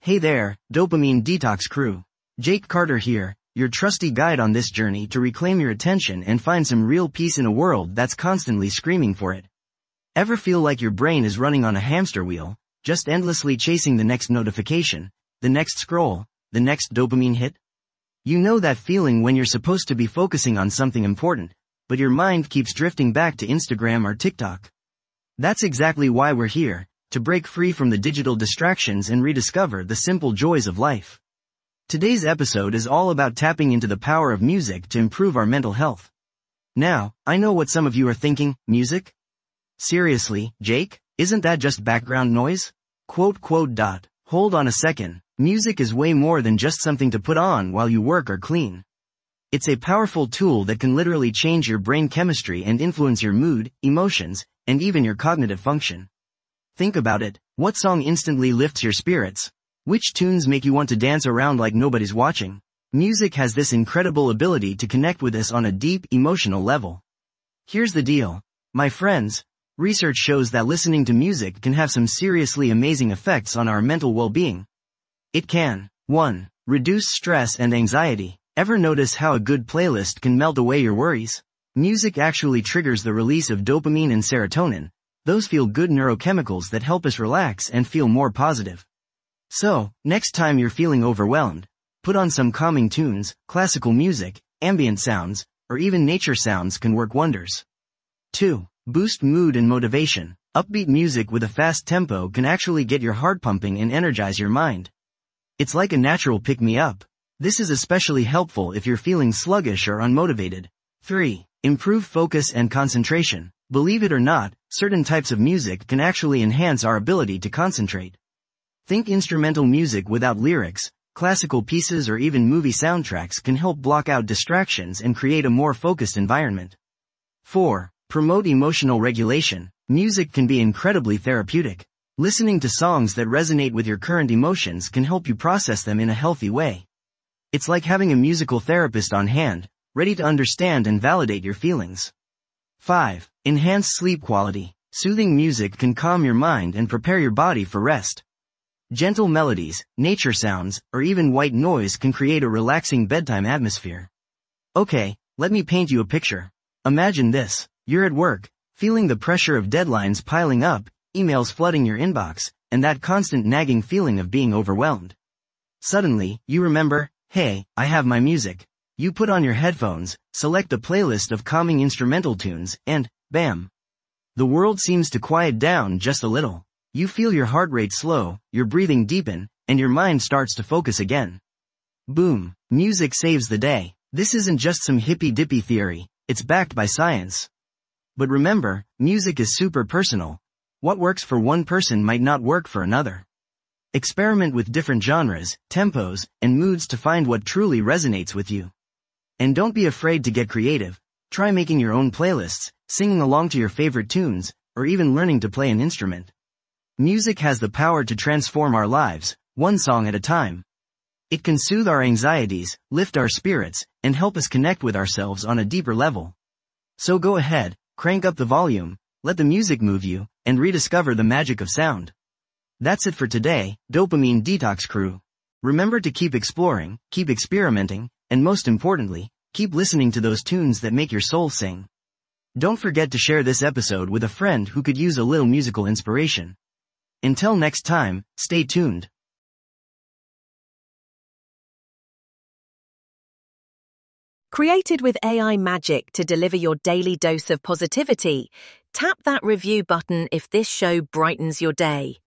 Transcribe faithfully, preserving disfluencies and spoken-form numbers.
Hey there, Dopamine Detox crew. Jake Carter here, your trusty guide on this journey to reclaim your attention and find some real peace in a world that's constantly screaming for it. Ever feel like your brain is running on a hamster wheel, just endlessly chasing the next notification, the next scroll, the next dopamine hit? You know that feeling when you're supposed to be focusing on something important, but your mind keeps drifting back to Instagram or TikTok. That's exactly why we're here, to break free from the digital distractions and rediscover the simple joys of life. Today's episode is all about tapping into the power of music to improve our mental health. Now, I know what some of you are thinking, music? Seriously, Jake, isn't that just background noise? Quote quote dot. Hold on a second, music is way more than just something to put on while you work or clean. It's a powerful tool that can literally change your brain chemistry and influence your mood, emotions, and even your cognitive function. Think about it, what song instantly lifts your spirits? Which tunes make you want to dance around like nobody's watching? Music has this incredible ability to connect with us on a deep, emotional level. Here's the deal, my friends. Research shows that listening to music can have some seriously amazing effects on our mental well-being. It can, one. Reduce stress and anxiety. Ever notice how a good playlist can melt away your worries? Music actually triggers the release of dopamine and serotonin, those feel-good neurochemicals that help us relax and feel more positive. So, next time you're feeling overwhelmed, put on some calming tunes, classical music, ambient sounds, or even nature sounds can work wonders. two. Boost mood and motivation. Upbeat music with a fast tempo can actually get your heart pumping and energize your mind. It's like a natural pick-me-up. This is especially helpful if you're feeling sluggish or unmotivated. three. Improve focus and concentration. Believe it or not, certain types of music can actually enhance our ability to concentrate. Think instrumental music without lyrics, classical pieces or even movie soundtracks can help block out distractions and create a more focused environment. four. Promote emotional regulation. Music can be incredibly therapeutic. Listening to songs that resonate with your current emotions can help you process them in a healthy way. It's like having a musical therapist on hand, ready to understand and validate your feelings. five. Enhance sleep quality. Soothing music can calm your mind and prepare your body for rest. Gentle melodies, nature sounds, or even white noise can create a relaxing bedtime atmosphere. Okay, let me paint you a picture. Imagine this. You're at work, feeling the pressure of deadlines piling up, emails flooding your inbox, and that constant nagging feeling of being overwhelmed. Suddenly, you remember, hey, I have my music. You put on your headphones, select a playlist of calming instrumental tunes, and, bam! The world seems to quiet down just a little. You feel your heart rate slow, your breathing deepen, and your mind starts to focus again. Boom! Music saves the day. This isn't just some hippy-dippy theory, it's backed by science. But remember, music is super personal. What works for one person might not work for another. Experiment with different genres, tempos, and moods to find what truly resonates with you. And don't be afraid to get creative. Try making your own playlists, singing along to your favorite tunes, or even learning to play an instrument. Music has the power to transform our lives, one song at a time. It can soothe our anxieties, lift our spirits, and help us connect with ourselves on a deeper level. So go ahead, crank up the volume, let the music move you, and rediscover the magic of sound. That's it for today, Dopamine Detox crew. Remember to keep exploring, keep experimenting, and most importantly, keep listening to those tunes that make your soul sing. Don't forget to share this episode with a friend who could use a little musical inspiration. Until next time, stay tuned. Created with A I magic to deliver your daily dose of positivity, tap that review button if this show brightens your day.